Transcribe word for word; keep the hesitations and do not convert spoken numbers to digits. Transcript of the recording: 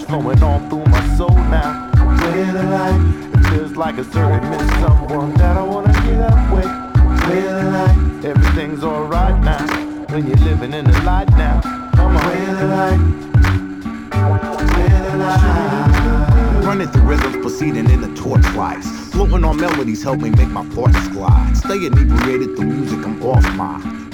flowing on through my soul now. Clear the light. It feels like a certain miss someone that I wanna get up with. Clear the light. Everything's alright now when you're living in the light now. Come on. Clear the light. Clear the light. Running through rhythms, proceeding in the torchlight. Floating on melodies help me make my thoughts glide. Stay inebriated through music, I'm off my